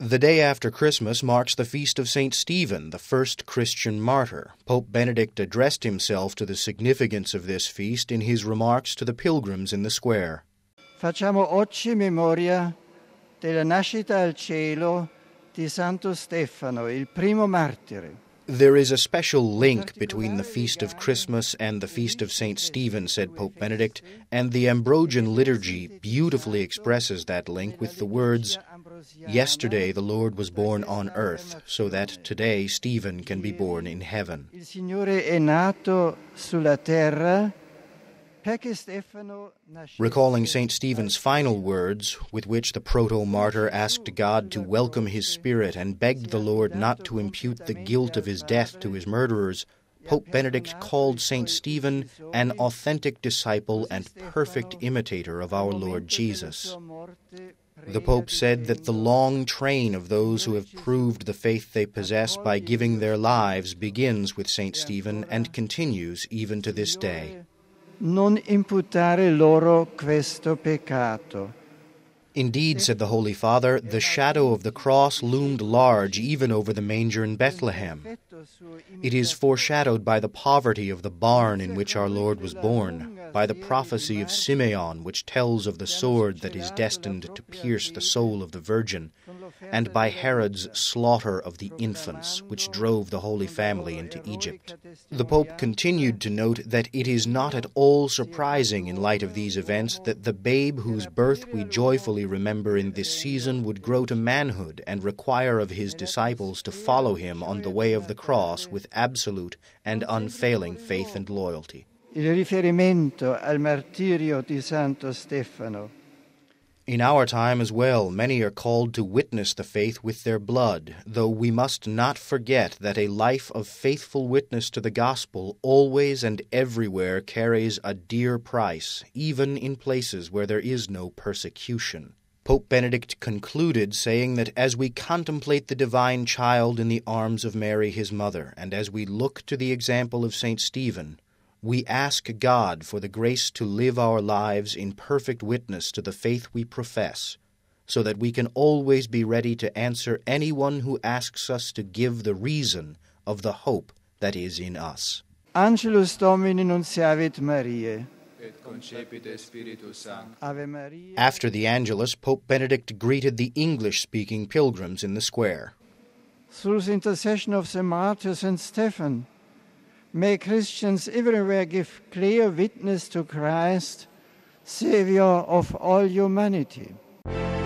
The day after Christmas marks the feast of St. Stephen, the first Christian martyr. Pope Benedict addressed himself to the significance of this feast in his remarks to the pilgrims in the square. Facciamo oggi memoria della nascita al cielo di Santo Stefano, il primo martire. There is a special link between the feast of Christmas and the feast of St. Stephen, said Pope Benedict, and the Ambrosian liturgy beautifully expresses that link with the words, "Yesterday the Lord was born on earth, so that today Stephen can be born in heaven." Il Signore è nato sulla terra. Recalling St. Stephen's final words, with which the proto-martyr asked God to welcome his spirit and begged the Lord not to impute the guilt of his death to his murderers, Pope Benedict called St. Stephen an authentic disciple and perfect imitator of our Lord Jesus. The Pope said that the long train of those who have proved the faith they possess by giving their lives begins with St. Stephen and continues even to this day. Non imputare loro questo peccato. Indeed, said the Holy Father, the shadow of the cross loomed large even over the manger in Bethlehem. It is foreshadowed by the poverty of the barn in which our Lord was born, by the prophecy of Simeon, which tells of the sword that is destined to pierce the soul of the Virgin, and by Herod's slaughter of the infants, which drove the Holy Family into Egypt. The Pope continued to note that it is not at all surprising in light of these events that the babe whose birth we joyfully remember in this season would grow to manhood and require of his disciples to follow him on the way of the cross with absolute and unfailing faith and loyalty. Il riferimento al martirio di Santo Stefano. In our time as well, many are called to witness the faith with their blood, though we must not forget that a life of faithful witness to the gospel always and everywhere carries a dear price, even in places where there is no persecution. Pope Benedict concluded saying that as we contemplate the divine child in the arms of Mary his mother, and as we look to the example of St. Stephen, we ask God for the grace to live our lives in perfect witness to the faith we profess, so that we can always be ready to answer anyone who asks us to give the reason of the hope that is in us. Angelus Domini nunciavit Mariae. Et concepite Spiritus Sancti. Ave Maria. After the Angelus, Pope Benedict greeted the English-speaking pilgrims in the square. Through the intercession of the martyr St. Stephen, may Christians everywhere give clear witness to Christ, Savior of all humanity.